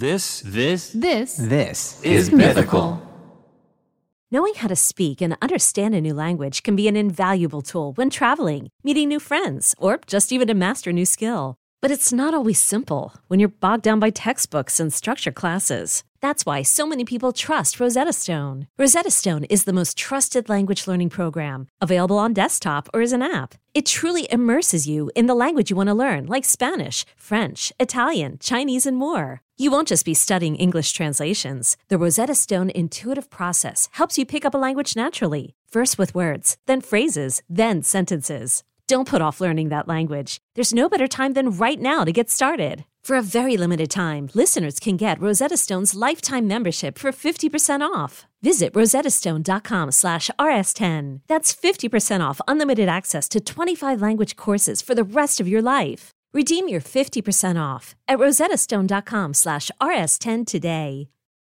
This is Mythical. Knowing how to speak and understand a new language can be an invaluable tool when traveling, meeting new friends, or just even to master a new skill. But it's not always simple when you're bogged down by textbooks and structured classes. That's why so many people trust Rosetta Stone. Rosetta Stone is the most trusted language learning program, available on desktop or as an app. It truly immerses you in the language you want to learn, like Spanish, French, Italian, Chinese, and more. You won't just be studying English translations. The Rosetta Stone intuitive process helps you pick up a language naturally, first with words, then phrases, then sentences. Don't put off learning that language. There's no better time than right now to get started. For a very limited time, listeners can get Rosetta Stone's lifetime membership for 50% off. Visit rosettastone.com/rs10. That's 50% off unlimited access to 25 language courses for the rest of your life. Redeem your 50% off at rosettastone.com/rs10 today.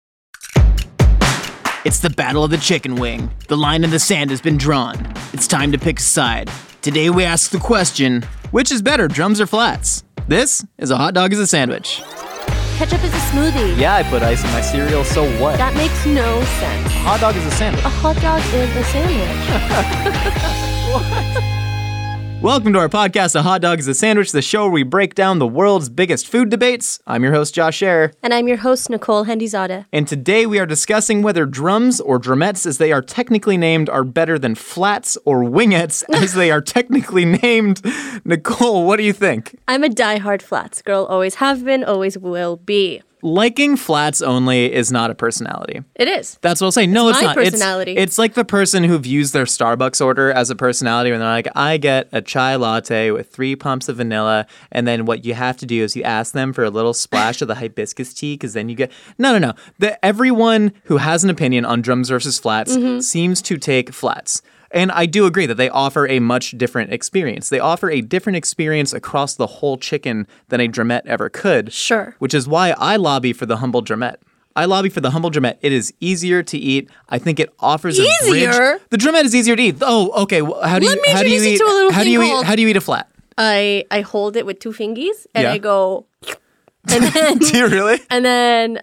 It's the battle of the chicken wing. The line in the sand has been drawn. It's time to pick a side. Today we ask the question, which is better, drums or flats? This is a hot dog as a sandwich. Ketchup is a smoothie. Yeah, I put ice in my cereal, so what? That makes no sense. A hot dog is a sandwich. A hot dog is a sandwich. Welcome to our podcast, A Hot Dog is a Sandwich, the show where we break down the world's biggest food debates. I'm your host, Josh Scherer. And I'm your host, Nicole Hendizadeh. And today we are discussing whether drums, or drumettes as they are technically named, are better than flats or wingettes as they are technically named. Nicole, what do you think? I'm a diehard flats girl. Always have been, always will be. Liking flats only is not a personality. It is. That's what I'll say. No, it's my not. Personality. It's like the person who views their Starbucks order as a personality when they're like, I get a chai latte with 3 pumps of vanilla, and then what you have to do is you ask them for a little splash of the hibiscus tea, because then you get... No. Everyone who has an opinion on drums versus flats seems to take flats. And I do agree that they offer a much different experience. They offer a different experience across the whole chicken than a drumette ever could. Sure. Which is why I lobby for the humble drumette. It is easier to eat. I think it offers a bridge. The drumette is easier to eat. Oh, okay. How do you eat a flat? I hold it with 2 fingers and I go... And then, do you really? And then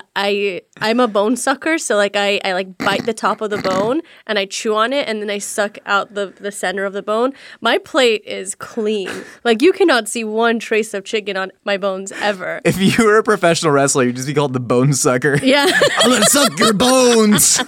I'm a bone sucker, so like I like bite the top of the bone and I chew on it and then I suck out the center of the bone. My plate is clean. Like you cannot see one trace of chicken on my bones ever. If you were a professional wrestler, you'd just be called the bone sucker. Yeah. I'm gonna suck your bones.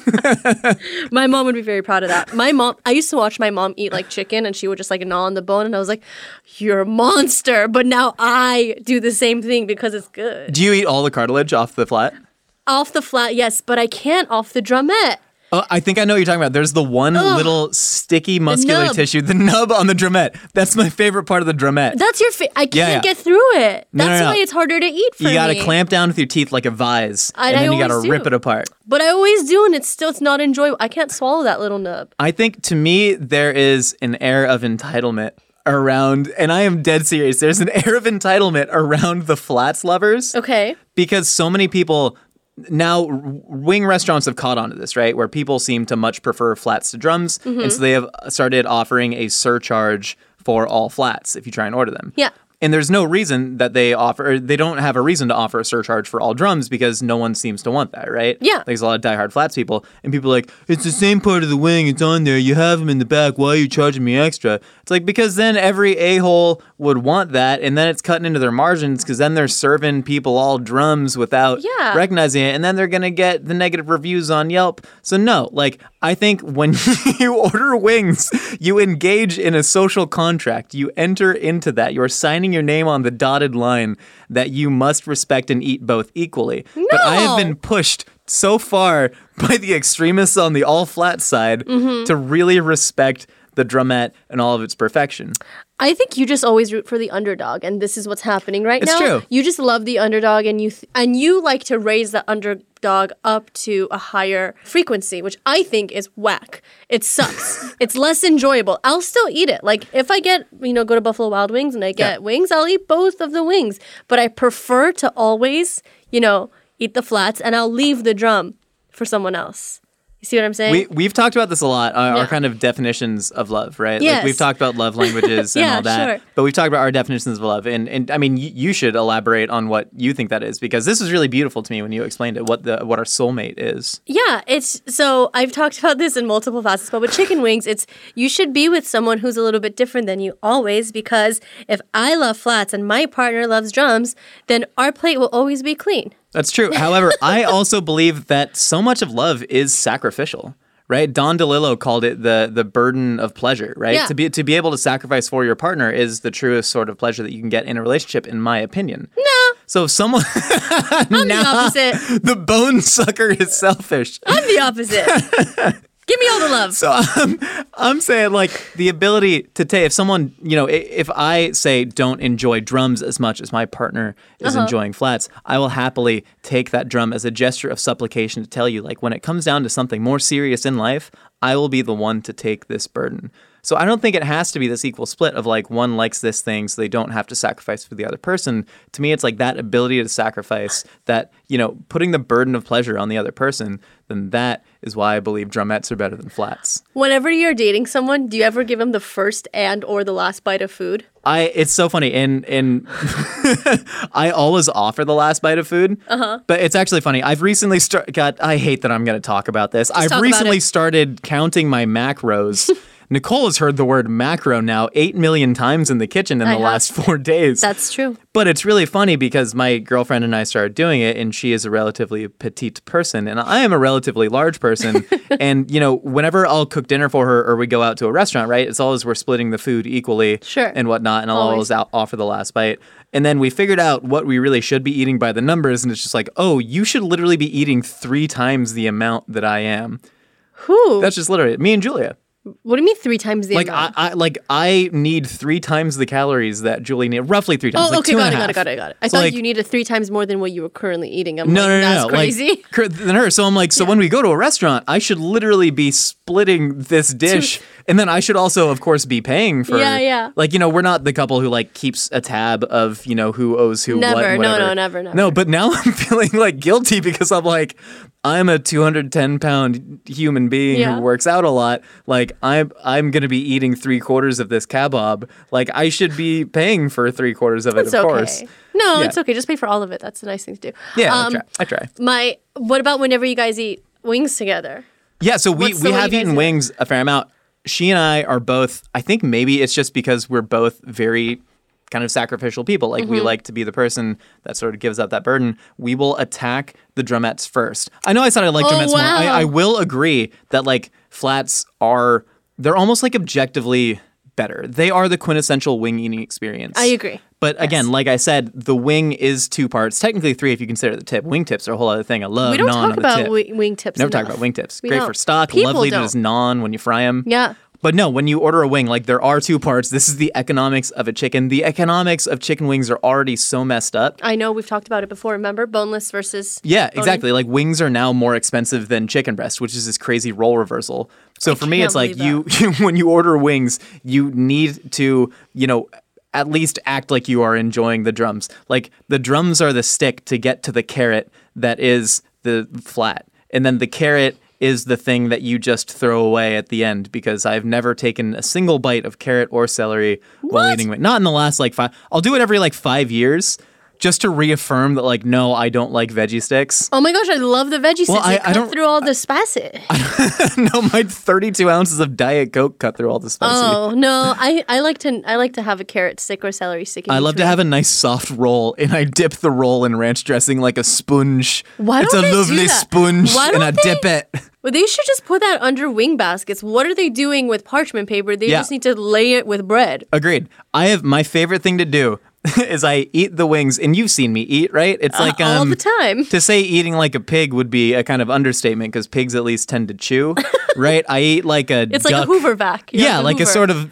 My mom would be very proud of that. I used to watch my mom eat like chicken and she would just like gnaw on the bone and I was like, you're a monster. But now I do the same thing because it's good. Do you eat all the cartilage off the flat? Off the flat, yes, but I can't off the drumette. I think I know what you're talking about. There's the one little sticky muscular tissue, the nub on the drumette. That's my favorite part of the drumette. That's your I can't get through it. That's why it's harder to eat for me. You gotta clamp down with your teeth like a vise, and then you gotta rip it apart. But I always do, and it's not enjoyable. I can't swallow that little nub. I think, to me, there is an air of entitlement around, and I am dead serious, there's an air of entitlement around the flats lovers. Okay. Because so many people... Now, wing restaurants have caught on to this, right? Where people seem to much prefer flats to drums. And so they have started offering a surcharge for all flats if you try and order them. Yeah. And there's no reason that they don't have a reason to offer a surcharge for all drums because no one seems to want that, right? Yeah. There's a lot of diehard flats people, and people are like, it's the same part of the wing, it's on there, you have them in the back, why are you charging me extra? It's like, because then every a-hole would want that, and then it's cutting into their margins, because then they're serving people all drums without recognizing it, and then they're going to get the negative reviews on Yelp. So no, I think when you order wings, you engage in a social contract. You enter into that. You're signing your name on the dotted line that you must respect and eat both equally. No. But I have been pushed so far by the extremists on the all-flat side to really respect the drumette and all of its perfection. I think you just always root for the underdog, and this is what's happening right now. It's true. You just love the underdog, and you like to raise the underdog up to a higher frequency, which I think is whack. It sucks. It's less enjoyable. I'll still eat it. Like if I go to Buffalo Wild Wings and I get wings, I'll eat both of the wings. But I prefer to always, eat the flats, and I'll leave the drum for someone else. You see what I'm saying? We've talked about this a lot, our kind of definitions of love, right? Yes. Like we've talked about love languages and all that. Sure. But we've talked about our definitions of love. And I mean, you should elaborate on what you think that is, because this was really beautiful to me when you explained it, what our soulmate is. Yeah, it's so I've talked about this in multiple facets, but with chicken wings, it's you should be with someone who's a little bit different than you always, because if I love flats and my partner loves drums, then our plate will always be clean. That's true. However, I also believe that so much of love is sacrificial, right? Don DeLillo called it the burden of pleasure, right? Yeah. To be able to sacrifice for your partner is the truest sort of pleasure that you can get in a relationship, in my opinion. No, So if someone I'm the opposite. the bone sucker is selfish. I'm the opposite. Give me all the love. So I'm saying, like, the ability to take, if someone, if I say don't enjoy drums as much as my partner is enjoying flats, I will happily take that drum as a gesture of supplication to tell you, like, when it comes down to something more serious in life, I will be the one to take this burden. So I don't think it has to be this equal split of like one likes this thing so they don't have to sacrifice for the other person. To me, it's like that ability to sacrifice, that, putting the burden of pleasure on the other person, then that is why I believe drumettes are better than flats. Whenever you're dating someone, do you ever give them the first and or the last bite of food? It's so funny. And I always offer the last bite of food. But it's actually funny. I've recently I hate that I'm going to talk about this. talk I've about recently it. started counting my macros. Nicole has heard the word macro now 8 million times in the kitchen in I the have. last 4 days. That's true. But it's really funny because my girlfriend and I started doing it, and she is a relatively petite person, and I am a relatively large person. And, whenever I'll cook dinner for her or we go out to a restaurant, right, it's always we're splitting the food equally Sure. and whatnot, and I'll Always. always offer the last bite. And then we figured out what we really should be eating by the numbers, and it's just like, oh, you should literally be eating 3 times the amount that I am. Who? That's just literally me and Julia. What do you mean 3 times the Like amount? I need 3 times the calories that Julie needs, roughly 3 times. Oh, like okay, 2.5. got it. I So, thought like, you needed 3 times more than what you were currently eating. I'm No, like, no, no, that's no. crazy. Than her. So I'm like, so when we go to a restaurant, I should literally be splitting this dish, and then I should also, of course, be paying for. Yeah. Like, we're not the couple who like keeps a tab of who owes who Never. what. And No, whatever. never. No, but now I'm feeling like guilty because I'm like, I'm a 210-pound human being Yeah. who works out a lot. Like, I'm gonna be eating 3/4 of this kebab. Like, I should be paying for 3/4 of it, It's of okay. course. No, Yeah. it's okay. Just pay for all of it. That's a nice thing to do. Yeah, I try. What about whenever you guys eat wings together? Yeah, so we What's the way have you guys eaten do it? wings a fair amount. She and I are both, I think maybe it's just because we're both very kind of sacrificial people. Like, Mm-hmm. we like to be the person that sort of gives up that burden. We will attack the drumettes first. I know I said I like drumettes more. wow. I will agree that, like, flats they're almost like objectively better. They are the quintessential wing eating experience. I agree. But again, like I said, the wing is 2 parts. Technically 3 if you consider the tip. Wing tips are a whole other thing. I love We don't naan talk on the about tip. wing tips. Never talk enough. about wing tips. We Great don't. for stock. People Lovely to don't. just naan when you fry them. Yeah. But no, when you order a wing, like, there are 2 parts. This is the economics of a chicken. The economics of chicken wings are already so messed up. I know we've talked about it before. Remember, boneless versus Yeah, bone-in? exactly. Like, wings are now more expensive than chicken breast, which is this crazy role reversal. So for me, can't it's like believe you when you order wings, you need to, at least act like you are enjoying the drums. Like, the drums are the stick to get to the carrot that is the flat. And then the carrot is the thing that you just throw away at the end, because I've never taken a single bite of carrot or celery while eating it. Not in the last, 5. I'll do it every, 5 years just to reaffirm that, no, I don't like veggie sticks. Oh my gosh, I love the veggie sticks. Well, They I cut don't- through all the spices. No, my 32 ounces of Diet Coke cut through all the spicy. Oh no, I like to have a carrot stick or celery stick. I love to have a nice soft roll, and I dip the roll in ranch dressing like a sponge. Why it's don't a they do lovely that? sponge, Why and don't I they- dip it. Well, they should just put that under wing baskets. What are they doing with parchment paper? They Yeah. just need to lay it with bread. Agreed. I have my favorite thing to do is I eat the wings, and you've seen me eat, right? It's like all the time. To say eating like a pig would be a kind of understatement, because pigs at least tend to chew, right? I eat like a It's duck. like a Hoover vac. You Yeah, have to like a Hoover. sort of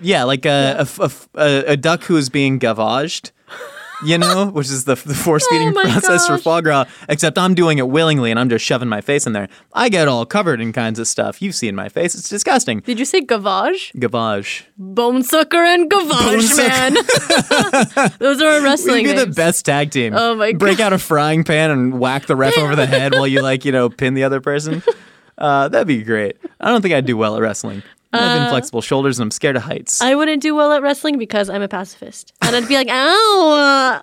a duck who is being gavaged, which is the force feeding my process for gosh. foie gras. Except I'm doing it willingly, and I'm just shoving my face in there. I get all covered in kinds of stuff. You've seen my face; it's disgusting. Did you say gavage? Gavage. Bone sucker and Bone gavage, sucker. man. Those are our wrestling We'd be the names. best tag team. Oh my Break out a frying pan and whack the ref over the head while you pin the other person. That'd be great. I don't think I'd do well at wrestling. I have inflexible shoulders and I'm scared of heights. I wouldn't do well at wrestling because I'm a pacifist. And I'd be like, ow.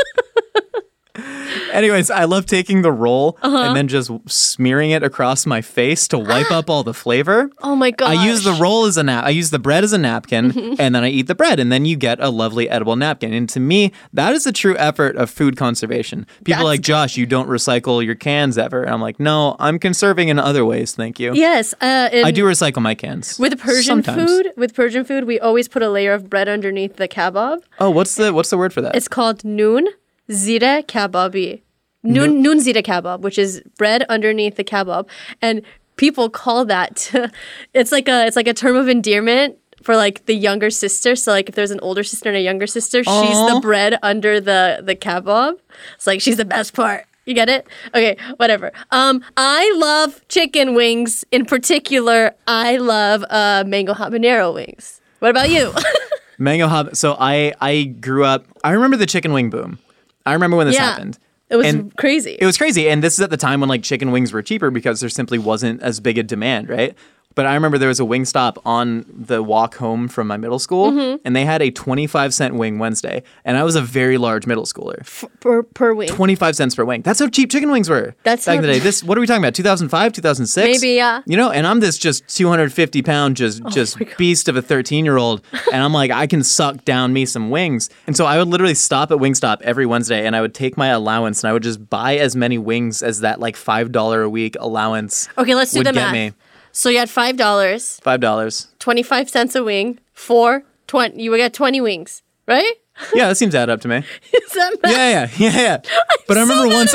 Anyways, I love taking the roll and then just smearing it across my face to wipe up all the flavor. Oh my gosh. I use the roll as I use the bread as a napkin, and then I eat the bread, and then you get a lovely edible napkin. And to me, that is a true effort of food conservation. People are like, Josh, you don't recycle your cans ever. And I'm like, no, I'm conserving in other ways, thank you. Yes. I do recycle my cans. With Persian sometimes. food, we always put a layer of bread underneath the kebab. Oh, what's the word for that? It's called noon zire kebabi. Noon zire kebab, which is bread underneath the kebab, and people call that it's like a term of endearment for like the younger sister. So like if there's an older sister and a younger sister, she's the bread under the kebab. It's like she's the best part. You get it? Okay, whatever. I love chicken wings. In particular, I love mango habanero wings. What about you? Mango habanero. So I grew up. I remember the chicken wing boom. I remember when this happened. It was crazy. It was crazy. And this is at the time when like chicken wings were cheaper because there simply wasn't as big a demand, right? But I remember there was a wing stop on the walk home from my middle school, and they had a 25-cent wing Wednesday. And I was a very large middle schooler. Per wing. 25 cents per wing. That's how cheap chicken wings were That's back in the how- day. This, what are we talking about, 2005, 2006? Maybe, yeah. You know, and I'm this just 250-pound just beast of a 13-year-old, and I'm like, I can suck down me some wings. And so I would literally stop at Wingstop every Wednesday, and I would take my allowance, and I would just buy as many wings as that like $5 a week allowance Okay, let's do would the get math. me. So you had $5, $5. 25 cents a wing, 20. You would get 20 wings, right? Yeah, that seems to add up to me. Is that math? Yeah. But I remember once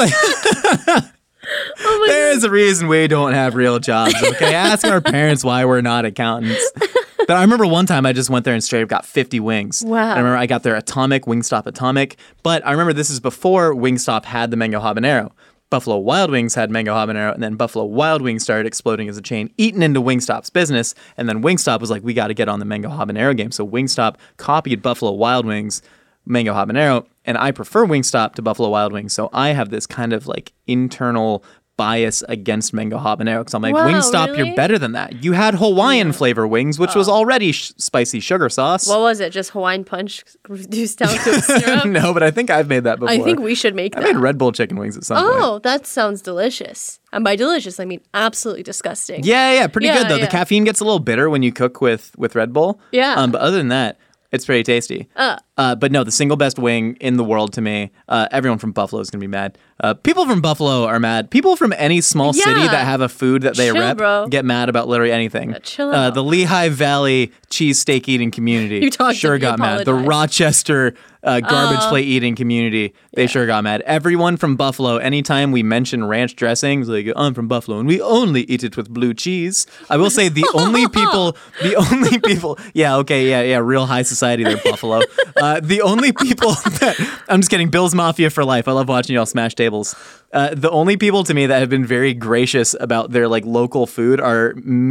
Oh my there's a reason we don't have real jobs, okay? Ask our parents why we're not accountants. But I remember one time I just went there and straight up got 50 wings. Wow. And I remember I got their Wingstop Atomic. But I remember this is before Wingstop had the mango habanero. Buffalo Wild Wings had mango habanero, and then Buffalo Wild Wings started exploding as a chain, eaten into Wingstop's business. And then Wingstop was like, we got to get on the mango habanero game. So Wingstop copied Buffalo Wild Wings mango habanero, and I prefer Wingstop to Buffalo Wild Wings. So I have this kind of like internal bias against mango habanero because I'm like, Wow, Wingstop, really? you're better than that. You had Hawaiian flavor wings, which was already spicy sugar sauce. What was it? Just Hawaiian Punch reduced down to a syrup? No, but I think I've made that before. I think we should make I that. made Red Bull chicken wings at some point. Oh, that sounds delicious. And by delicious, I mean absolutely disgusting. Yeah, pretty Yeah, good though. yeah. The caffeine gets a little bitter when you cook with Red Bull. Yeah. But other than that, it's pretty tasty. But no, the single best wing in the world to me, everyone from Buffalo is going to be mad. People from Buffalo are mad. People from any small city Yeah. that have a food that they Chill, rep bro. get mad about literally anything. Chill out. The Lehigh Valley cheesesteak eating community You talked sure to me, got mad. The apologize. Rochester garbage plate eating community, they sure got mad. Everyone from Buffalo, anytime we mention ranch dressings, like, I'm from Buffalo and we only eat it with blue cheese. I will say the only people, yeah, real high society there, Buffalo. The only people that, I'm just kidding, Bill's Mafia for life. I love watching y'all smash tables. The only people to me that have been very gracious about their like local food are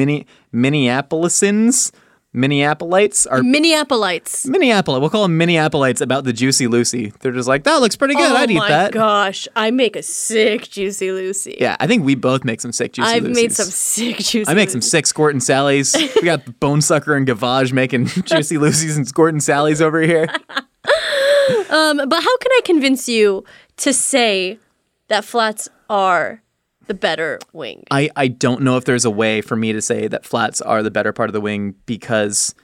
Minneapolisans. Minneapolites are Minneapolites. We'll call them Minneapolites about the Juicy Lucy. They're just like, that looks pretty good. I'd eat that. Oh my gosh, I make a sick Juicy Lucy. Yeah, I think we both make some sick Juicy I've Lucy's. made some sick Juicy I make some sick Squirt and Sally's. We got Bone Sucker and Gavage making Juicy Lucy's and Squirt and Sally's over here. But how can I convince you to say that flats are the better wing? I don't know if there's a way for me to say that flats are the better part of the wing because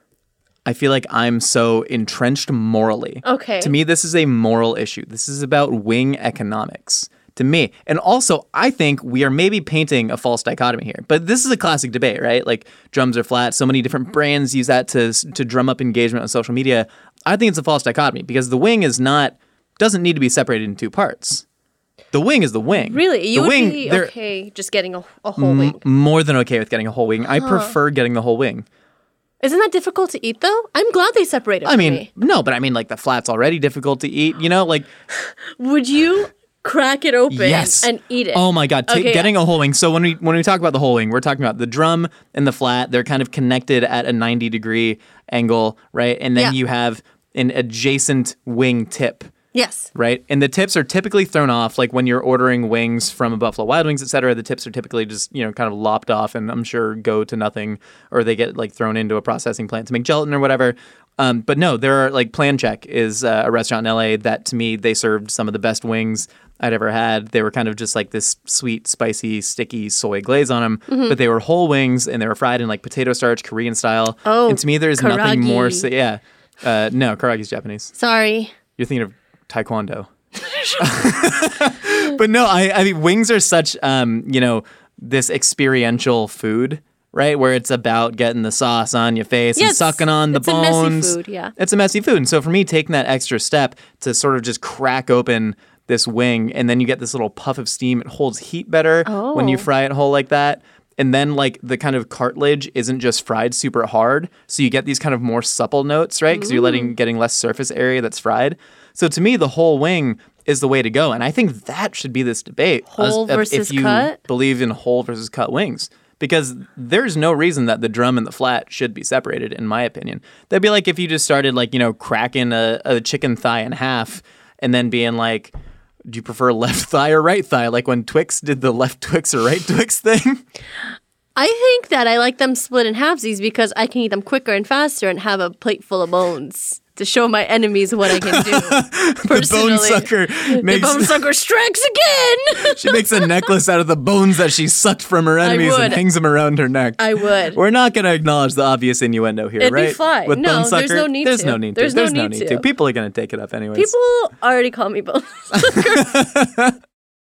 I feel like I'm so entrenched morally. Okay. To me, this is a moral issue. This is about wing economics. To me. And also, I think we are maybe painting a false dichotomy here. But this is a classic debate, right? Like, drums are flat. So many different brands use that to drum up engagement on social media. I think it's a false dichotomy because the wing doesn't need to be separated in two parts. The wing is the wing. Really? You the would wing, be they're okay just getting a whole wing? more than okay with getting a whole wing. I prefer getting the whole wing. Isn't that difficult to eat, though? I'm glad they separated I mean, me. no, but I mean, like, the flat's already difficult to eat, you know? Like, Would you crack it open yes. and eat it? Oh my God, Okay, getting a whole wing. So when we talk about the whole wing, we're talking about the drum and the flat. They're kind of connected at a 90-degree angle, right? And then Yeah. you have an adjacent wing tip Yes. right? And the tips are typically thrown off, like when you're ordering wings from a Buffalo Wild Wings, et cetera. The tips are typically just, kind of lopped off and I'm sure go to nothing, or they get like thrown into a processing plant to make gelatin or whatever. But no, there are like Plan Check is a restaurant in LA that to me, they served some of the best wings I'd ever had. They were kind of just like this sweet, spicy, sticky soy glaze on them, but they were whole wings and they were fried in like potato starch, Korean style. Oh, and to me, there's nothing karagi. more. No, karage's Japanese. Sorry. You're thinking of Taekwondo. But no, I mean, wings are such, this experiential food, right? Where it's about getting the sauce on your face and sucking on the bones. It's a messy food, yeah. It's a messy food. And so for me, taking that extra step to sort of just crack open this wing and then you get this little puff of steam, it holds heat better when you fry it whole like that. And then like the kind of cartilage isn't just fried super hard. So you get these kind of more supple notes, right? Because you're getting less surface area that's fried. So to me, the whole wing is the way to go. And I think that should be this debate. Whole versus if you cut? believe in whole versus cut wings. Because there's no reason that the drum and the flat should be separated, in my opinion. That'd be like if you just started cracking a chicken thigh in half and then being like, do you prefer left thigh or right thigh? Like when Twix did the left Twix or right Twix thing. I think that I like them split in halvesies because I can eat them quicker and faster and have a plate full of bones to show my enemies what I can do. Personally. The bone sucker strikes again. She makes a necklace out of the bones that she sucked from her enemies and hangs them around her neck. I would. We're not going to acknowledge the obvious innuendo here, It'd right? be fine. With No, bone sucker, there's no need there's to. no need There's to. no There's no need need to. to. People are going to take it up anyways. People already call me bone sucker.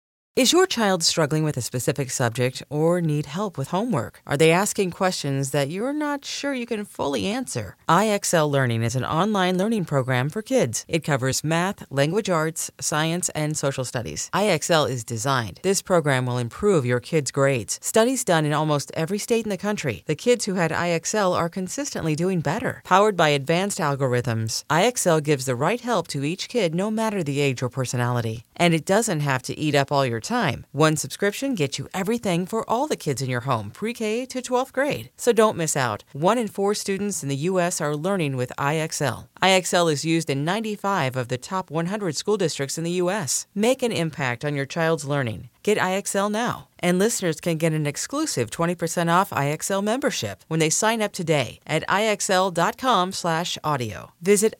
Is your child struggling with a specific subject or need help with homework? Are they asking questions that you're not sure you can fully answer? IXL Learning is an online learning program for kids. It covers math, language arts, science, and social studies. IXL is designed. This program will improve your kids' grades. Studies done in almost every state in the country. The kids who had IXL are consistently doing better. Powered by advanced algorithms, IXL gives the right help to each kid no matter the age or personality. And it doesn't have to eat up all your time. One subscription gets you everything for all the kids in your home, pre-K to 12th grade. So don't miss out. 1 in 4 students in the U.S. are learning with IXL. IXL is used in 95 of the top 100 school districts in the U.S. Make an impact on your child's learning. Get IXL now. And listeners can get an exclusive 20% off IXL membership when they sign up today at IXL.com/audio. Visit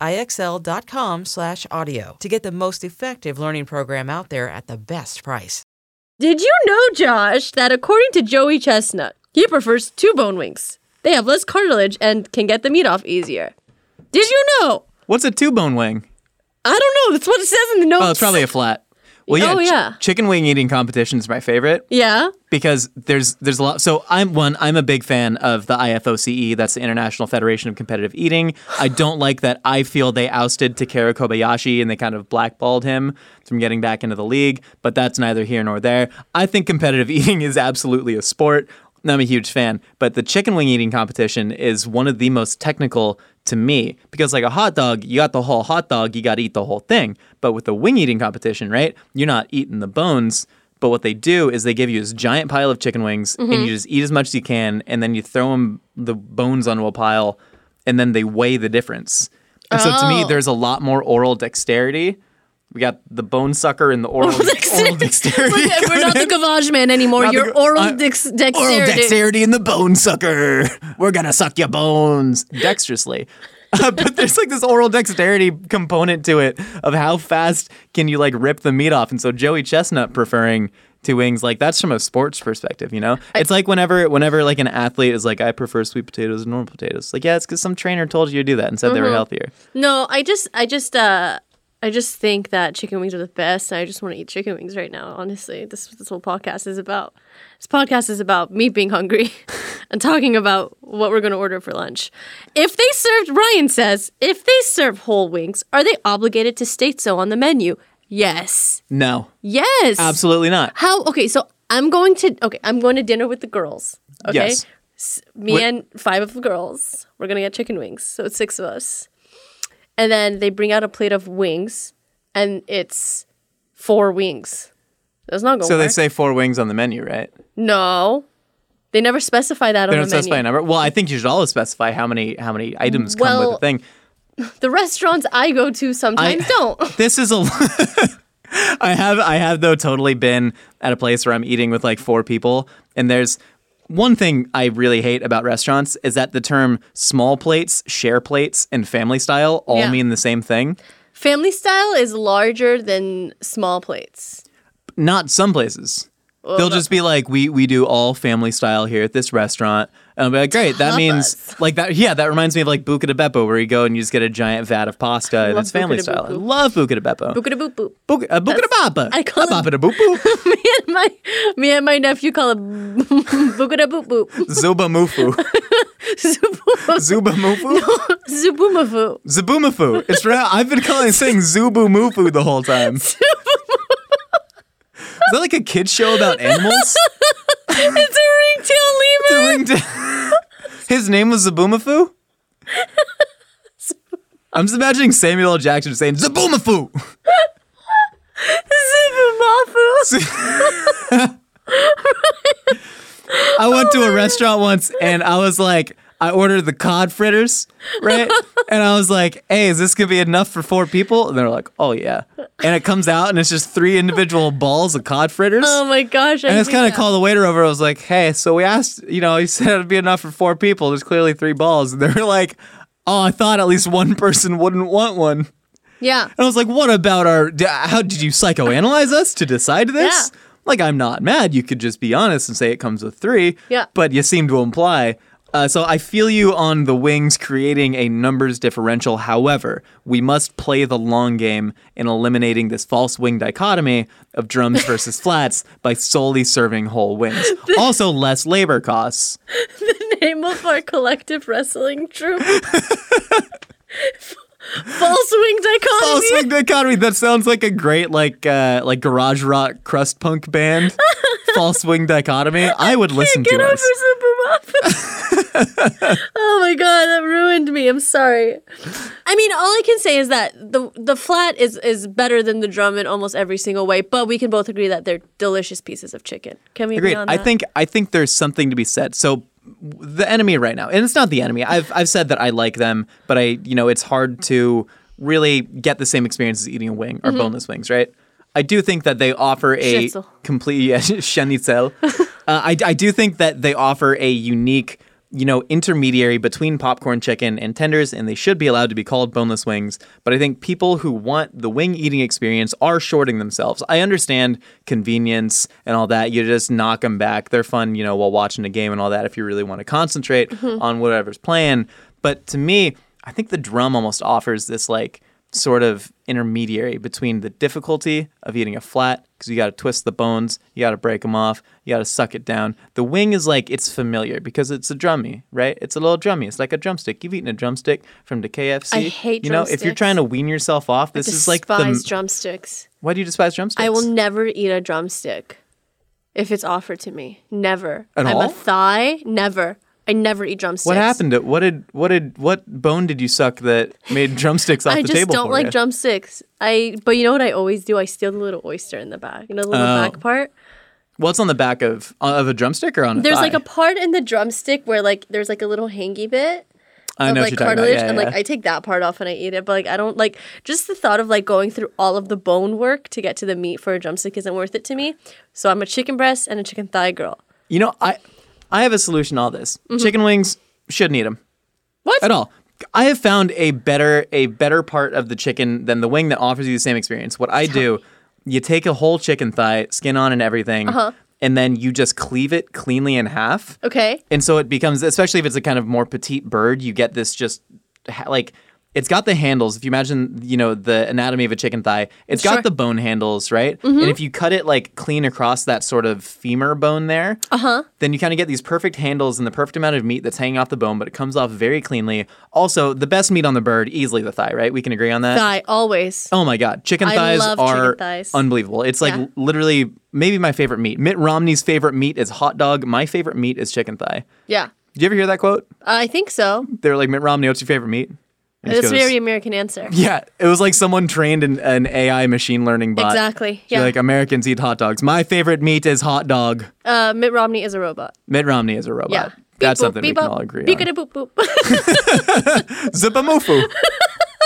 IXL.com/audio to get the most effective learning program out there at the best price. Did you know, Josh, that according to Joey Chestnut, he prefers 2 bone wings? They have less cartilage and can get the meat off easier. Did you know? What's a 2-bone wing? I don't know. That's what it says in the notes. Oh, it's probably a flat. Well, yeah, Oh, yeah. Chicken wing eating competition is my favorite. Yeah. Because there's a lot. So I'm a big fan of the IFOCE. That's the International Federation of Competitive Eating. I don't like that. I feel they ousted Takeru Kobayashi and they kind of blackballed him from getting back into the league. But that's neither here nor there. I think competitive eating is absolutely a sport. I'm a huge fan. But the chicken wing eating competition is one of the most technical to me. Because like a hot dog, you got the whole hot dog, you got to eat the whole thing. But with the wing eating competition, right, you're not eating the bones. But what they do is they give you this giant pile of chicken wings and you just eat as much as you can. And then you throw the bones onto a pile and then they weigh the difference. And so to me, there's a lot more oral dexterity. We got the bone sucker and the oral dexterity. We're not the gavage man anymore. Not the You're oral dexterity. Oral dexterity and the bone sucker. We're going to suck your bones dexterously. But there's like this oral dexterity component to it of how fast can you like rip the meat off. And so Joey Chestnut preferring 2 wings, like that's from a sports perspective, you know? It's like whenever like an athlete is like, I prefer sweet potatoes and normal potatoes. Like, yeah, it's because some trainer told you to do that and said they were healthier. No, I just think that chicken wings are the best, and I just want to eat chicken wings right now. Honestly, this whole podcast is about. This podcast is about me being hungry and talking about what we're going to order for lunch. Ryan says, if they serve whole wings, are they obligated to state so on the menu? Yes. No. Yes. Absolutely not. How? Okay, so I'm going to dinner with the girls. Okay. Yes. Me and 5 of the girls. We're going to get chicken wings. So it's 6 of us. And then they bring out a plate of wings, and it's 4 wings. That's not going to So work. they say 4 wings on the menu, right? No. They never specify that on They the don't menu. specify a number. Well, I think you should always specify how many items come with the thing. The restaurants I go to sometimes don't. This is a. I have though totally been at a place where I'm eating with like 4 people, and there's one thing I really hate about restaurants is that the term small plates, share plates, and family style all Yeah. mean the same thing. Family style is larger than small plates. Not some places. They'll just be like, we do all family style here at this restaurant. And I'll be like, great, that means like that. Yeah, that reminds me of like Buca de Beppo, where you go and you just get a giant vat of pasta and love it's family Buca de style. I Beppo. love Buca de Beppo. Buca de boop boop. Buca de Beppo. I call it- Boppa de boop boop. me and my nephew call it buka da boop boop. Zuba mufu. Zuba mufu? Zubumafu. Zabumafu. It's right. I've been saying Zubu Mufu the whole time. Is that like a kid's show about animals? It's a ringtail lemur. His name was Zabumafu? I'm just imagining Samuel L. Jackson saying Zabumafu. Zubumafu. I went to a restaurant once and I was like, I ordered the cod fritters, right? And I was like, hey, is this going to be enough for 4 people? And they're like, oh, yeah. And it comes out and it's just 3 individual balls of cod fritters. Oh my gosh. And I just kind of called the waiter over. I was like, hey, so we asked, he said it'd be enough for 4 people. There's clearly 3 balls. And they were like, oh, I thought at least one person wouldn't want one. Yeah. And I was like, what about how did you psychoanalyze us to decide this? Yeah. Like, I'm not mad. You could just be honest and say it comes with 3. Yeah. But you seem to imply. So I feel you on the wings creating a numbers differential. However, we must play the long game in eliminating this false wing dichotomy of drums versus flats by solely serving whole wings. Also, less labor costs. The name of our collective wrestling troupe. False wing dichotomy. False wing dichotomy. That sounds like a great like garage rock crust punk band. False wing dichotomy. I would listen Get to over us. Zubumafu. Oh my god, that ruined me. I'm sorry. I mean, all I can say is that the flat is better than the drum in almost every single way, but we can both agree that they're delicious pieces of chicken. Can we agree Agreed. on that? I think there's something to be said. So the enemy right now, and it's not the enemy. I've said that I like them, but it's hard to really get the same experience as eating a wing or boneless wings, right? I do think that they offer a Schnitzel. complete schnitzel. I do think that they offer a unique, intermediary between popcorn chicken and tenders, and they should be allowed to be called boneless wings. But I think people who want the wing eating experience are shorting themselves. I understand convenience and all that. You just knock them back. They're fun, while watching a game and all that if you really want to concentrate on whatever's playing. But to me, I think the drum almost offers this like sort of intermediary between the difficulty of eating a flat, because you got to twist the bones, you got to break them off, you got to suck it down. The wing is like, it's familiar because it's a drummy, right? It's a little drummy. It's like a drumstick. You've eaten a drumstick from the KFC. I hate if you're drumsticks. trying to wean yourself off, this is like despise drumsticks. Why do you despise drumsticks? I will never eat a drumstick if it's offered to me. Never. At I'm all? a thigh. Never. I never eat drumsticks. What happened? What bone did you suck that made drumsticks off I the just table don't for like you? drumsticks. But you know what I always do? I steal the little oyster in the back. You know the little back part? What's on the back of a drumstick or on a There's thigh? like a part in the drumstick where like there's like a little hangy bit I of know like what you're talking cartilage, about. Yeah, and yeah. like I take that part off and I eat it. But like I don't like just the thought of like going through all of the bone work to get to the meat for a drumstick isn't worth it to me. So I'm a chicken breast and a chicken thigh girl. I have a solution to all this. Chicken wings, shouldn't eat them. What? At all. I have found a better part of the chicken than the wing that offers you the same experience. What I do, you take a whole chicken thigh, skin on and everything, and then you just cleave it cleanly in half. Okay. And so it becomes, especially if it's a kind of more petite bird, you get this just like, it's got the handles. If you imagine, the anatomy of a chicken thigh, it's Sure. got the bone handles, right? And if you cut it like clean across that sort of femur bone there, then you kind of get these perfect handles and the perfect amount of meat that's hanging off the bone, but it comes off very cleanly. Also, the best meat on the bird, easily the thigh, right? We can agree on that. Thigh, always. Oh my God. Chicken I thighs love are chicken thighs. unbelievable. It's like Yeah. literally maybe my favorite meat. Mitt Romney's favorite meat is hot dog. My favorite meat is chicken thigh. Yeah. Did you ever hear that quote? I think so. They were like, Mitt Romney, what's your favorite meat? And he It's a goes, very American answer. yeah, it was like someone trained in an AI machine learning bot. Exactly. They're Yeah. like, Americans eat hot dogs. My favorite meat is hot dog. Mitt Romney is a robot. Mitt Romney is a robot. Yeah. That's Beep, boop, something we beep, can bop, all agree beep, on. boop, boop. Zipamufu.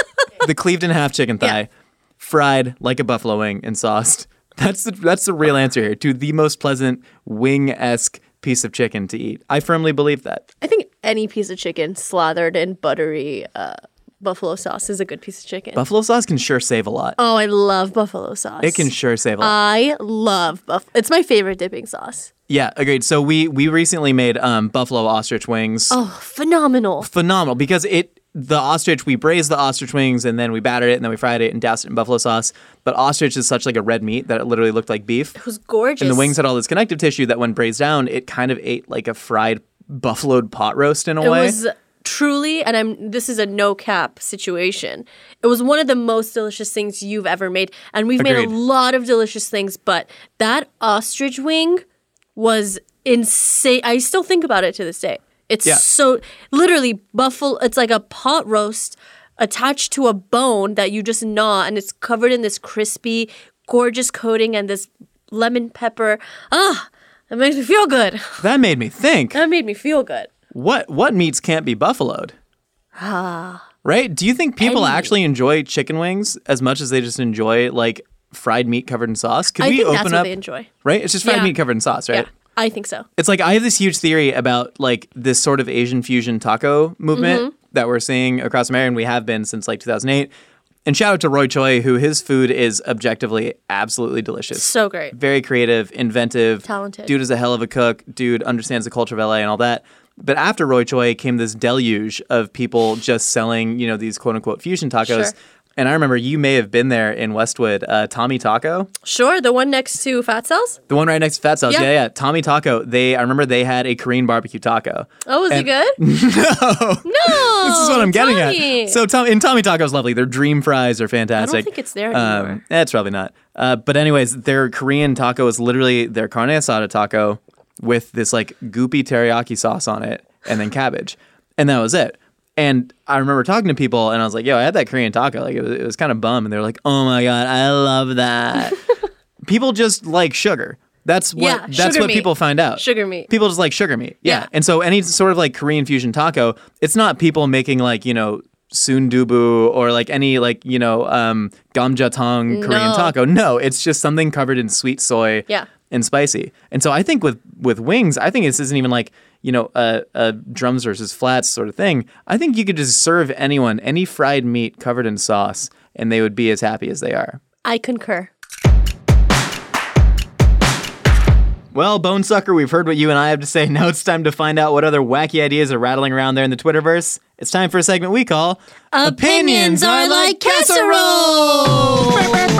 the cleaved in half chicken thigh, fried like a buffalo wing and sauced. That's the real answer here to the most pleasant wing-esque piece of chicken to eat. I firmly believe that. I think any piece of chicken slathered in buttery buffalo sauce is a good piece of chicken. Buffalo sauce can sure save a lot. Oh, I love buffalo sauce. It can sure save a lot. I love it's my favorite dipping sauce. Yeah, agreed. So we recently made buffalo ostrich wings. Oh, phenomenal. Phenomenal because we braised the ostrich wings and then we battered it and then we fried it and doused it in buffalo sauce. But ostrich is such like a red meat that it literally looked like beef. It was gorgeous. And the wings had all this connective tissue that when braised down, it kind of ate like a fried buffaloed pot roast in a way. It was truly, and this is a no cap situation. It was one of the most delicious things you've ever made. And we've made a lot of delicious things, but that ostrich wing was insane. I still think about it to this day. It's so literally buffalo. It's like a pot roast attached to a bone that you just gnaw, and it's covered in this crispy, gorgeous coating and this lemon pepper. That makes me feel good. That made me think. That made me feel good. What meats can't be buffaloed? Right? Do you think people actually enjoy chicken wings as much as they just enjoy like fried meat covered in sauce? Could I we think open that's up? what they enjoy. Right? It's just fried meat covered in sauce, right? Yeah, I think so. It's like I have this huge theory about like this sort of Asian fusion taco movement that we're seeing across America, and we have been since like 2008. And shout out to Roy Choi, who his food is objectively absolutely delicious. So great. Very creative, inventive. Talented. Dude is a hell of a cook. Dude understands the culture of LA and all that. But after Roy Choi came this deluge of people just selling, these quote unquote fusion tacos. Sure. And I remember you may have been there in Westwood, Tommy Taco. Sure, the one next to Fat Cells? The one right next to Fat Cells. Yeah. Tommy Taco. I remember they had a Korean barbecue taco. Oh, was it good? No. No. This is what I'm getting Tommy. at. So Tommy Taco's lovely. Their dream fries are fantastic. I don't think it's there anymore. It's probably not. But anyways, their Korean taco is literally their carne asada taco with this like goopy teriyaki sauce on it and then cabbage. And that was it. And I remember talking to people, and I was like, yo, I had that Korean taco. Like, it was kind of bum. And they were like, oh, my God, I love that. People just like sugar. That's what people find out. Sugar meat. People just like sugar meat. Yeah. Yeah. And so any sort of like Korean fusion taco, it's not people making like, sundubu or like any like, gamjatang Korean taco. No, it's just something covered in sweet soy and spicy. And so I think with wings, I think this isn't even like, a drums versus flats sort of thing. I think you could just serve anyone any fried meat covered in sauce and they would be as happy as they are. I concur. Well, Bone Sucker, we've heard what you and I have to say. Now it's time to find out what other wacky ideas are rattling around there in the Twitterverse. It's time for a segment we call Opinions Are Like Casserole!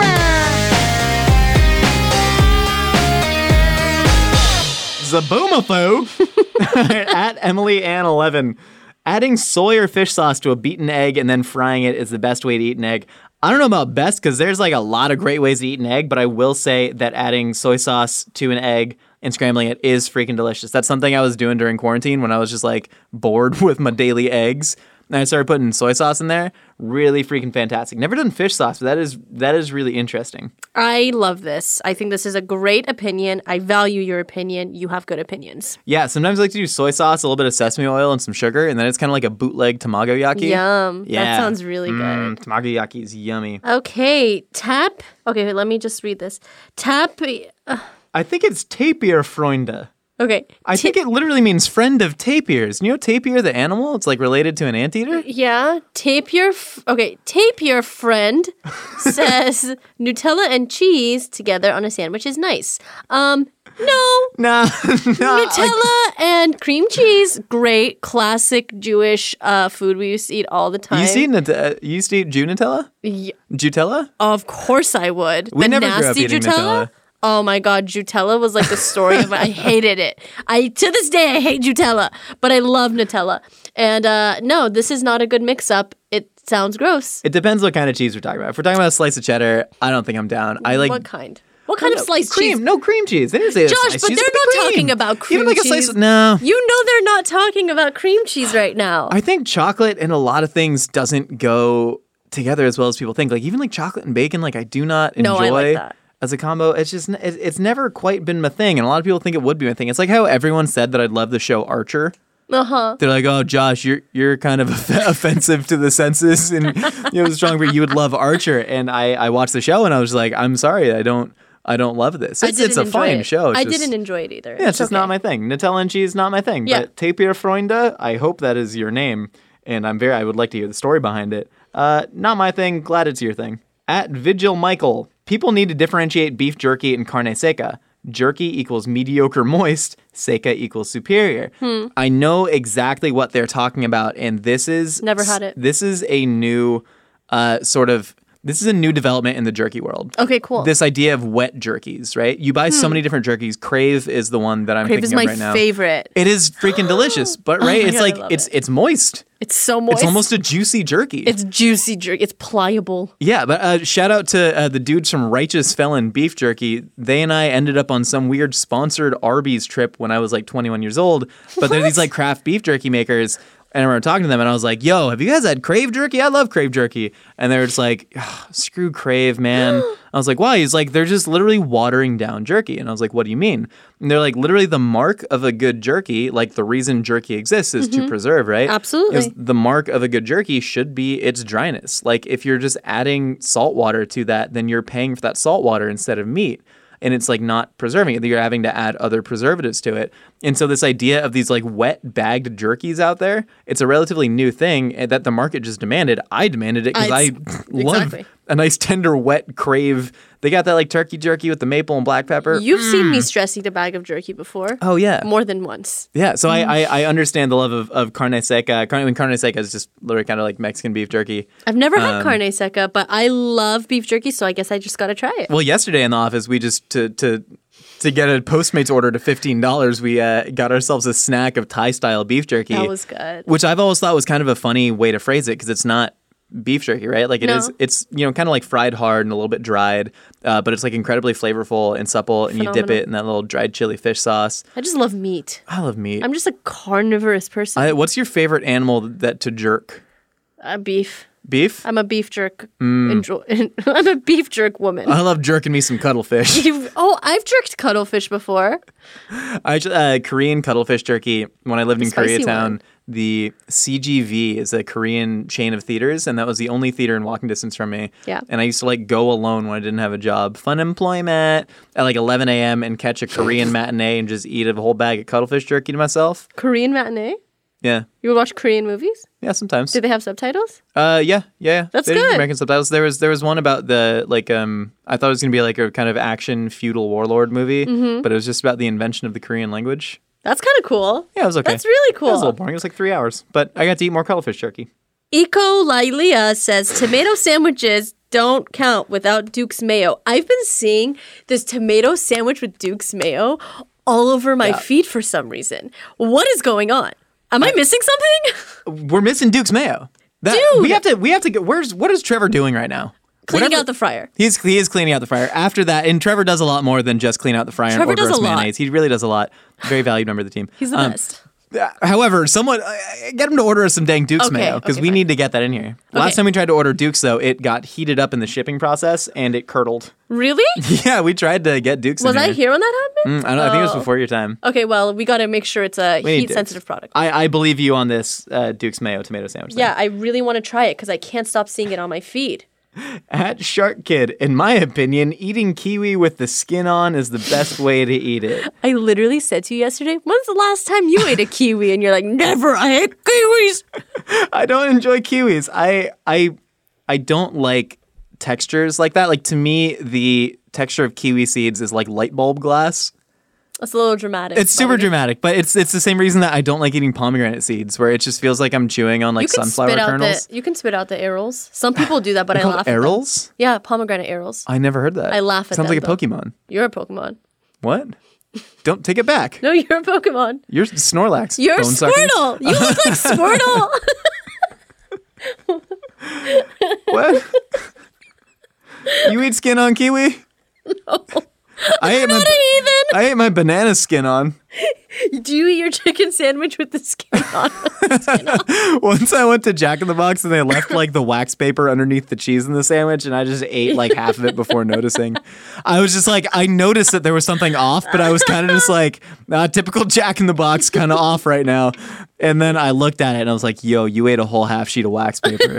Zaboomafoo at EmilyAnn11. Adding soy or fish sauce to a beaten egg and then frying it is the best way to eat an egg. I don't know about best because there's like a lot of great ways to eat an egg, but I will say that adding soy sauce to an egg and scrambling it is freaking delicious. That's something I was doing during quarantine when I was just like bored with my daily eggs. And I started putting soy sauce in there. Really freaking fantastic. Never done fish sauce, but that is really interesting. I love this. I think this is a great opinion. I value your opinion. You have good opinions. Yeah, sometimes I like to do soy sauce, a little bit of sesame oil, and some sugar, and then it's kind of like a bootleg tamagoyaki. Yum. Yeah. That sounds really good. Tamagoyaki is yummy. Okay, tap. Okay, let me just read this. Tap. I think it's Tapirfreunde. Okay. I think it literally means friend of tapirs. You know tapir, the animal? It's like related to an anteater? Yeah. Tapir friend says Nutella and cheese together on a sandwich is nice. No. No. Nutella and cream cheese, great classic Jewish food we used to eat all the time. You used to eat Jew Nutella? Jutella? Of course I would. We the never grew up nasty eating Nutella. Oh my God, Jutella was like the story of it. I hated it. To this day, I hate Jutella, but I love Nutella. And no, this is not a good mix-up. It sounds gross. It depends what kind of cheese we're talking about. If we're talking about a slice of cheddar, I don't think I'm down. What kind? What kind of sliced cream? cheese? No, cream cheese. They didn't say Josh, sliced but cheese. they're It's not cream. talking about cream Even like cheese. a slice of, no. You know they're not talking about cream cheese right now. I think chocolate and a lot of things doesn't go together as well as people think. Like even like chocolate and bacon, like I do not enjoy. No, I like that. As a combo, it's just it's never quite been my thing, and a lot of people think it would be my thing. It's like how everyone said that I'd love the show Archer, They're like, oh, Josh, you're kind of offensive to the senses, and it's strong for you. You would love Archer. And I watched the show, and I was like, I'm sorry, I don't love this. It's a fine show. I didn't enjoy it either. Yeah, it's just not my thing. Nutella and cheese, not my thing. Yeah. But Tapir Freunde, I hope that is your name, and I would like to hear the story behind it. Not my thing. Glad it's your thing. At Vigil Michael, people need to differentiate beef jerky and carne seca. Jerky equals mediocre moist, seca equals superior. I know exactly what they're talking about, and this is... Never had it. This is a new This is a new development in the jerky world. Okay, cool. This idea of wet jerkies, right? You buy so many different jerkies. Crave is the one that I'm Crave thinking is of my right now. favorite. It is freaking delicious, but right, my it's God, like I love it's moist. It's so moist. It's almost a juicy jerky. It's juicy jerky. It's pliable. Yeah, but shout out to the dudes from Righteous Felon Beef Jerky. They and I ended up on some weird sponsored Arby's trip when I was like 21 years old. But they're these like craft beef jerky makers. And I remember talking to them, and I was like, yo, have you guys had Crave jerky? I love Crave jerky. And they were just like, screw Crave, man. I was like, why? He's like, they're just literally watering down jerky. And I was like, what do you mean? And they're like, literally the mark of a good jerky, like the reason jerky exists is to preserve, right? Absolutely. Is the mark of a good jerky should be its dryness. Like if you're just adding salt water to that, then you're paying for that salt water instead of meat. And it's like not preserving it. You're having to add other preservatives to it. And so this idea of these like wet bagged jerkies out there, it's a relatively new thing that the market just demanded. I demanded it because I love a nice tender wet Crave. They got that like turkey jerky with the maple and black pepper. You've seen me stress eat a bag of jerky before. Oh yeah. More than once. Yeah, so I understand the love of carne seca. Carne seca is just literally kind of like Mexican beef jerky. I've never had carne seca, but I love beef jerky, so I guess I just got to try it. Well, yesterday in the office, we just to get a Postmates order to $15, we got ourselves a snack of Thai-style beef jerky. That was good. Which I've always thought was kind of a funny way to phrase it because it's not beef jerky, right? Like it's kind of like fried hard and a little bit dried, but it's like incredibly flavorful and supple, and you dip it in that little dried chili fish sauce. I just love meat. I love meat. I'm just a carnivorous person. What's your favorite animal that to jerk? Beef. Beef? I'm a beef jerk. I'm a beef jerk woman. I love jerking me some cuttlefish. I've jerked cuttlefish before. Korean cuttlefish jerky. When I lived in spicy Koreatown, one. the CGV is a Korean chain of theaters, and that was the only theater in walking distance from me. Yeah. And I used to like go alone when I didn't have a job. Fun employment at like 11 a.m. and catch a Korean matinee and just eat a whole bag of cuttlefish jerky to myself. Korean matinee? Yeah. You would watch Korean movies? Yeah, sometimes. Do they have subtitles? Yeah. That's they good. American subtitles. There was one about the like I thought it was gonna be like a kind of action feudal warlord movie, but it was just about the invention of the Korean language. That's kind of cool. Yeah, it was okay. That's really cool. It was a little boring. It was like 3 hours, but I got to eat more cuttlefish jerky. Eco Lilia says tomato sandwiches don't count without Duke's mayo. I've been seeing this tomato sandwich with Duke's mayo all over my feed for some reason. What is going on? Am I missing something? We're missing Duke's mayo. Dude! We have to get. What is Trevor doing right now? Cleaning out the fryer. He is cleaning out the fryer. After that, and Trevor does a lot more than just clean out the fryer and order us mayonnaise. He really does a lot. Very valued member of the team. He's the best. However, someone get him to order us some dang Duke's mayo because we need to get that in here. Last time we tried to order Duke's, though, it got heated up in the shipping process and it curdled. Really? Yeah, we tried to get Duke's. Was in I here. here when that happened? I don't know. I think it was before your time. Okay, well, we got to make sure it's a need heat-sensitive product. I believe you on this Duke's mayo tomato sandwich. Yeah, I really want to try it because I can't stop seeing it on my feed. At Shark Kid, in my opinion, eating kiwi with the skin on is the best way to eat it. I literally said to you yesterday, when's the last time you ate a kiwi? And you're like, never, I hate kiwis. I don't enjoy kiwis. I don't like textures like that. Like to me, the texture of kiwi seeds is like light bulb glass. It's a little dramatic. It's super dramatic, but it's the same reason that I don't like eating pomegranate seeds, where it just feels like I'm chewing on like sunflower kernels. You can spit out the arils. Some people do that, but I laugh at them. Arils? Yeah, pomegranate arils. I never heard that. I laugh at Sounds them, like a Pokemon. You're a Pokemon. What? Don't take it back. No, you're a Pokemon. You're Snorlax. You're bone suckers. Squirtle. You look like Squirtle. What? You eat skin on kiwi? No. I ate my banana skin on. Do you eat your chicken sandwich with the skin on? Once I went to Jack in the Box and they left like the wax paper underneath the cheese in the sandwich, and I just ate like half of it before noticing. I was just like, I noticed that there was something off, but I was kind of just like, typical Jack in the Box kind of off right now. And then I looked at it and I was like, yo, you ate a whole half sheet of wax paper.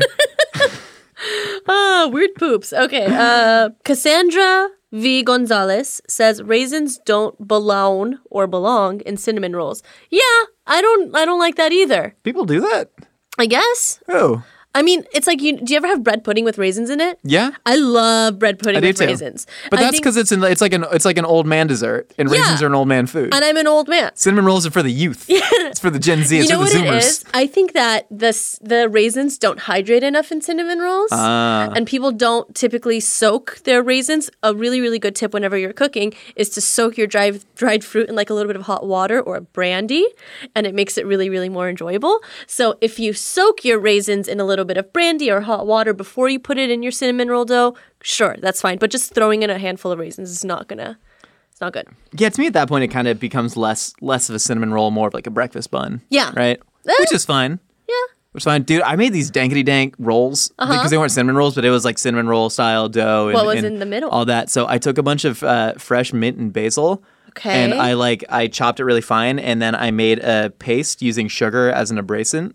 Weird poops. Okay. Cassandra V. Gonzalez says raisins don't belong in cinnamon rolls. Yeah, I don't like that either. People do that? I guess. Oh. I mean, it's like, do you ever have bread pudding with raisins in it? Yeah. I love bread pudding with too. raisins. But that's because it's like an old man dessert, and raisins are an old man food. And I'm an old man. Cinnamon rolls are for the youth. Yeah. It's for the Gen Z. It's for the Zoomers. You know what it is? I think that the raisins don't hydrate enough in cinnamon rolls, and people don't typically soak their raisins. A really, really good tip whenever you're cooking is to soak your dried fruit in like a little bit of hot water or brandy, and it makes it really, really more enjoyable. So if you soak your raisins in a little bit of brandy or hot water before you put it in your cinnamon roll dough, sure, that's fine. But just throwing in a handful of raisins is not good. Yeah, to me at that point, it kind of becomes less of a cinnamon roll, more of like a breakfast bun. Yeah. Right? Which is fine. Yeah. Which is fine. Dude, I made these dankety-dank rolls because they weren't cinnamon rolls, but it was like cinnamon roll style dough. What was in the middle? All that. So I took a bunch of fresh mint and basil. Okay. And I chopped it really fine, and then I made a paste using sugar as an abrasive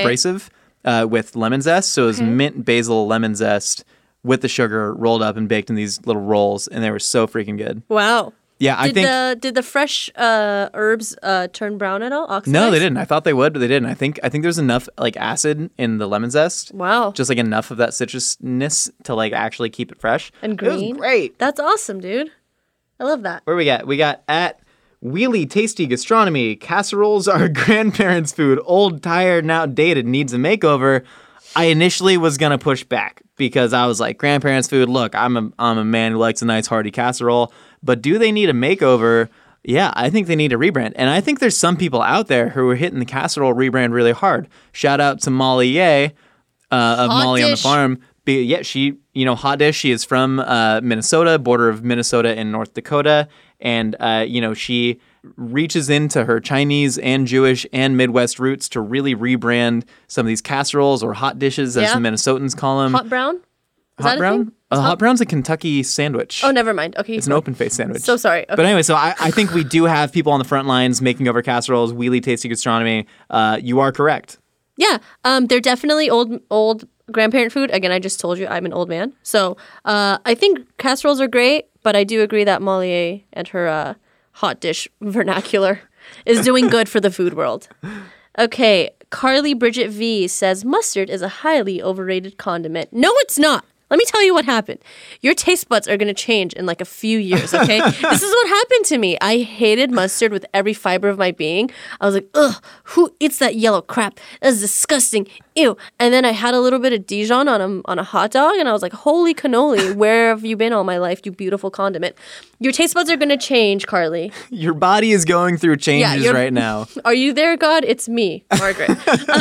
with lemon zest. So it was mint, basil, lemon zest with the sugar rolled up and baked in these little rolls, and they were so freaking good. Wow. Yeah, I think did the fresh herbs turn brown at all? Oxidized? No, they didn't. I thought they would, but they didn't. I think there's enough like acid in the lemon zest. Wow. Just like enough of that citrusness to like actually keep it fresh. And green. It was great. That's awesome, dude. I love that. Where we got? We got at Wheelie Tasty Gastronomy. Casseroles are grandparents' food. Old, tired, and outdated. Needs a makeover. I initially was gonna push back because I was like, grandparents' food. Look, I'm a man who likes a nice hearty casserole. But do they need a makeover? Yeah, I think they need a rebrand. And I think there's some people out there who are hitting the casserole rebrand really hard. Shout out to Molly Ye of Molly on the Farm. Yeah, she, Hot Dish, she is from Minnesota, border of Minnesota and North Dakota. And, she reaches into her Chinese and Jewish and Midwest roots to really rebrand some of these casseroles or hot dishes, as the Minnesotans call them. Hot brown? Is hot brown? Hot brown's a Kentucky sandwich. Oh, never mind. Okay. It's an open-faced sandwich. So sorry. Okay. But anyway, so I think we do have people on the front lines making over casseroles, Wheelie Tasty Gastronomy. You are correct. Yeah. They're definitely old grandparent food. Again, I just told you I'm an old man. So I think casseroles are great, but I do agree that Molly and her hot dish vernacular is doing good for the food world. Okay. Carly Bridget V says mustard is a highly overrated condiment. No, it's not. Let me tell you what happened. Your taste buds are going to change in like a few years, okay? This is what happened to me. I hated mustard with every fiber of my being. I was like, ugh, who eats that yellow crap? That's disgusting. Ew. And then I had a little bit of Dijon on a hot dog, and I was like, holy cannoli, where have you been all my life, you beautiful condiment? Your taste buds are going to change, Carly. Your body is going through changes right now. Are you there, God? It's me, Margaret.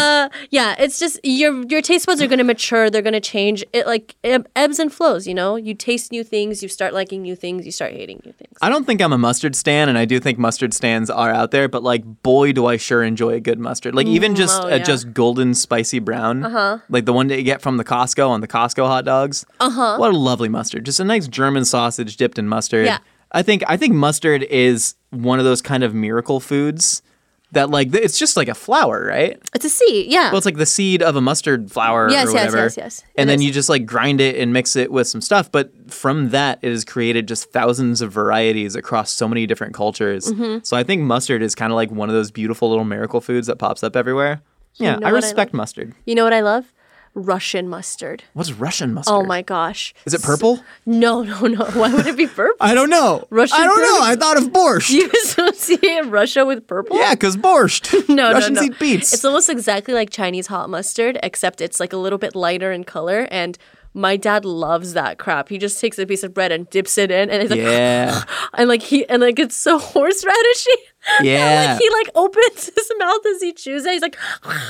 It's just your taste buds are going to mature. They're going to change. It ebbs and flows, You taste new things. You start liking new things. You start hating new things. I don't think I'm a mustard stan, and I do think mustard stans are out there, but boy, do I sure enjoy a good mustard. Even just golden spicy brown, like the one that you get from the Costco on the Costco hot dogs. What a lovely mustard! Just a nice German sausage dipped in mustard. Yeah. I think mustard is one of those kind of miracle foods that it's just like a flower, right? It's a seed, yeah. Well, it's like the seed of a mustard flower or whatever. Yes. And then you just grind it and mix it with some stuff. But from that, it has created just thousands of varieties across so many different cultures. Mm-hmm. So I think mustard is kind of like one of those beautiful little miracle foods that pops up everywhere. Yeah, I respect mustard. You know what I love? Russian mustard. What's Russian mustard? Oh my gosh. Is it purple? No. Why would it be purple? I don't know. I don't know. I thought of borscht. You associate Russia with purple? Yeah, because borscht. No. Russians eat beets. It's almost exactly like Chinese hot mustard, except it's like a little bit lighter in color, and my dad loves that crap. He just takes a piece of bread and dips it in, and it's and it's so horseradishy. Yeah. And he opens his mouth as he chews it. He's like,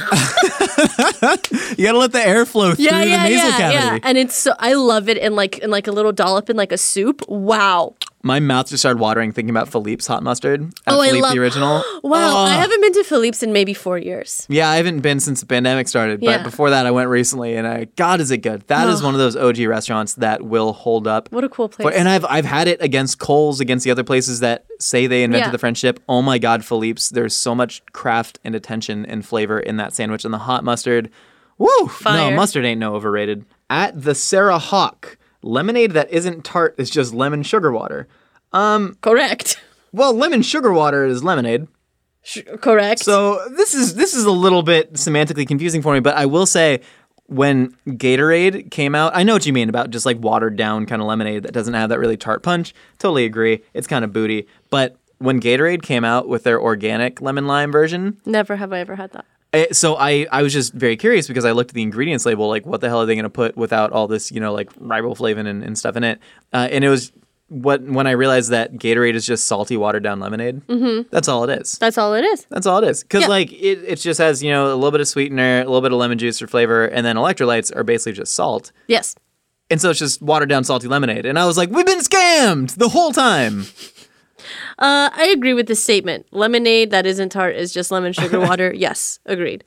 you gotta let the air flow through the nasal cavity. Yeah. And it's so I love it in like a little dollop in like a soup. Wow. My mouth just started watering thinking about Philippe's hot mustard. At Oh, I Philippe love- the original. Wow, Oh. I haven't been to Philippe's in maybe 4 years. Yeah, I haven't been since the pandemic started, but Yeah. before that I went recently, and God, is it good. That is one of those OG restaurants that will hold up. What a cool place. And I've had it against Kohl's, against the other places that say they invented Yeah. the friendship. Oh my God, Philippe's. There's so much craft and attention and flavor in that sandwich, and the hot mustard. Woo! Fire. No, mustard ain't no overrated. At the Sarah Hawk, lemonade that isn't tart is just lemon sugar water. Correct. Well, lemon sugar water is lemonade. Correct. So this is a little bit semantically confusing for me, but I will say when Gatorade came out, I know what you mean about just like watered down kind of lemonade that doesn't have that really tart punch. Totally agree. It's kind of booty. But when Gatorade came out with their organic lemon lime version, Never have I ever had that. so I was just very curious because I looked at the ingredients label, like what the hell are they going to put without all this, like riboflavin and stuff in it. And it was when I realized that Gatorade is just salty, watered down lemonade. Mm-hmm. That's all it is. That's all it is. That's all it is. Because, Yeah. it just has, a little bit of sweetener, a little bit of lemon juice for flavor, and then electrolytes are basically just salt. Yes. And so it's just watered down salty lemonade. And I was like, we've been scammed the whole time. I agree with this statement. Lemonade that isn't tart is just lemon sugar water. Yes, agreed.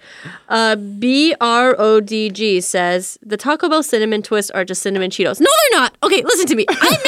BRODG says the Taco Bell cinnamon twists are just cinnamon Cheetos. No, they're not. Okay, listen to me.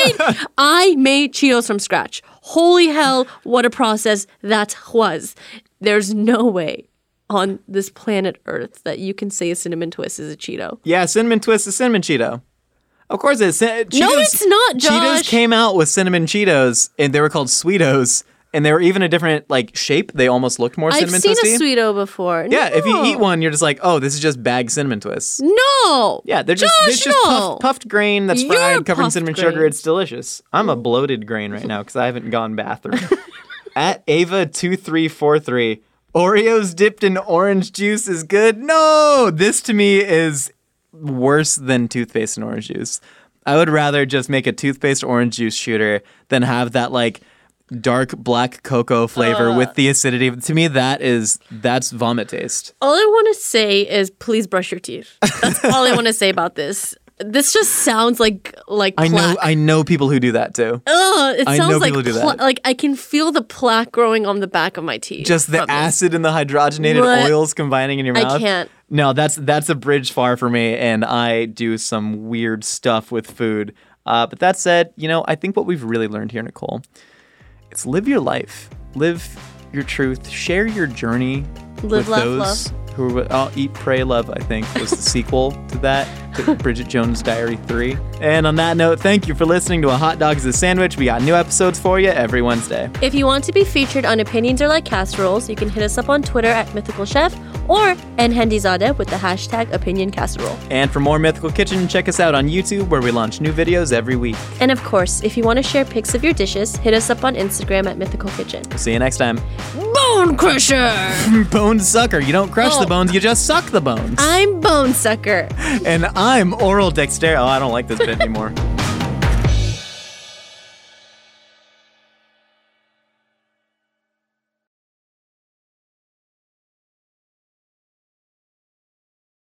I made Cheetos from scratch. Holy hell, what a process that was. There's no way on this planet Earth that you can say a cinnamon twist is a Cheeto. Yeah, cinnamon twist is cinnamon Cheeto. Of course it is. Cheetos, No, it's not, Josh. Cheetos came out with cinnamon Cheetos, and they were called Sweetos, and they were even a different shape. They almost looked more I've cinnamon seen twisty. a Sweeto before. Yeah, if you No. eat one, you're just like, oh, this is just bagged cinnamon twists. No. Yeah, they're just Josh, it's just no. puffed grain that's You're fried, covered in puffed cinnamon grain. sugar. It's delicious. I'm a bloated grain right now because I haven't gone bathroom. At Ava2343, Oreos dipped in orange juice is good. No, this to me is worse than toothpaste and orange juice. I would rather just make a toothpaste orange juice shooter than have that dark black cocoa flavor with the acidity. To me, that's vomit taste. All I want to say is please brush your teeth. That's all I want to say about this. This just sounds like plaque. I know people who do that too. Ugh, it I sounds know like people do that. like I can feel the plaque growing on the back of my teeth. Just the from this. acid and the hydrogenated Blech. oils combining in your mouth. I can't. No, that's a bridge far for me, and I do some weird stuff with food. But that said, I think what we've really learned here, Nicole, it's live your life, live your truth, share your journey Live, with laugh, those who Eat, Pray, Love, I think, was the sequel to that, to Bridget Jones' Diary 3. And on that note, thank you for listening to A Hot Dog is a Sandwich. We got new episodes for you every Wednesday. If you want to be featured on Opinions Are Like Casseroles, you can hit us up on Twitter at Mythical Chef or @Handizadeh with the hashtag Opinion Casserole. And for more Mythical Kitchen, check us out on YouTube where we launch new videos every week. And of course, if you want to share pics of your dishes, hit us up on Instagram at Mythical Kitchen. See you next time. Bone Crusher! Bone sucker. You don't crush the bones, you just suck the bones. I'm Bone Sucker. And I'm Oral Dexter. Oh, I don't like this bit anymore.